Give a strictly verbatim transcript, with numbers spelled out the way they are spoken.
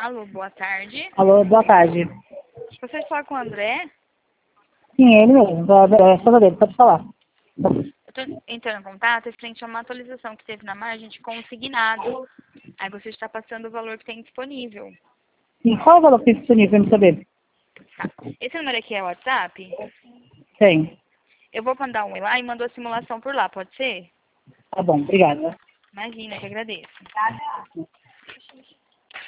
Alô, boa tarde. Alô, boa tarde. Você fala com o André? Sim, ele mesmo, da da esposa dele, pode falar. Eu estou entrando em contato frente a uma atualização que teve na margem de consignado. Aí você está passando o valor que tem disponível. Sim, qual é o valor que tem disponível para saber? Tá. Esse número aqui é o WhatsApp? Tem. Eu vou mandar um e lá e mando a simulação por lá, pode ser? Tá bom, obrigada. Imagina, que agradeço.